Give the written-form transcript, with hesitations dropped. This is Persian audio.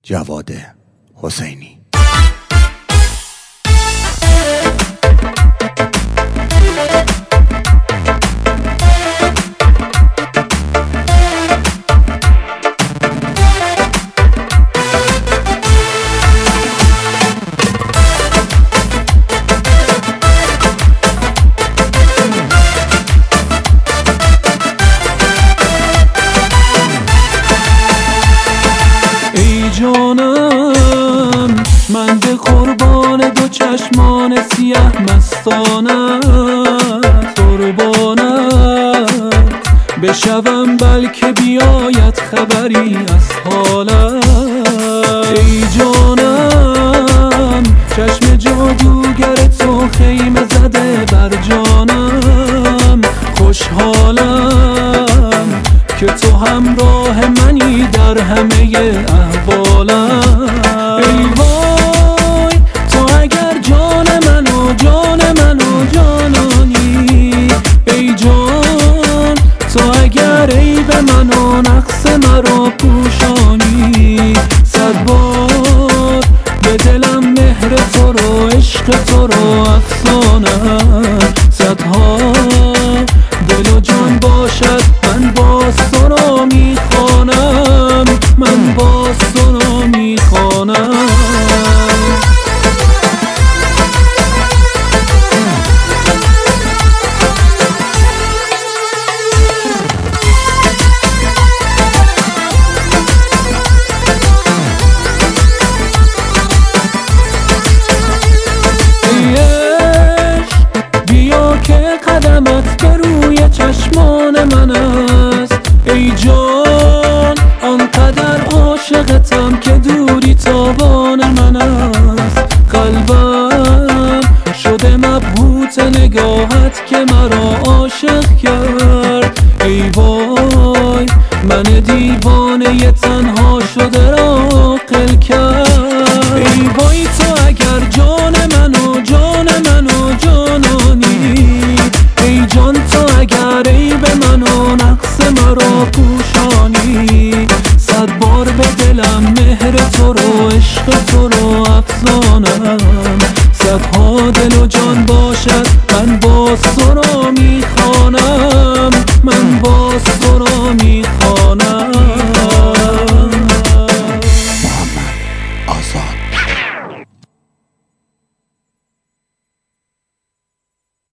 جواد حسینی. جانم من به قربان دو چشمان سیاه مستانت قربانت بشوم، بلکه بیاید خبری از حالت. ای جانم چشم جادوگر تو خیمه زده بر جانم، خوشحالم که تو همراه منی در همه احوالم. ای وای تو اگر جان منو جانانی، ای جان تو اگر عیب منو نقص مرا پوشانی، صد بار به دلم مهر تو رو عشق تو رو افسانم، صدها دل و جان باشد من باز تو رو میخوانم، من باز تو رو میخوانم. بیا که قدمت به روی چشمان من است، ای جان آنقدر عاشقتم که دوری تاوان من است. قلبم شده مبهوت نگاهت که مرا عاشق کرد، ای وای من دیوانه تنها شده را عاقل کرد. ای وای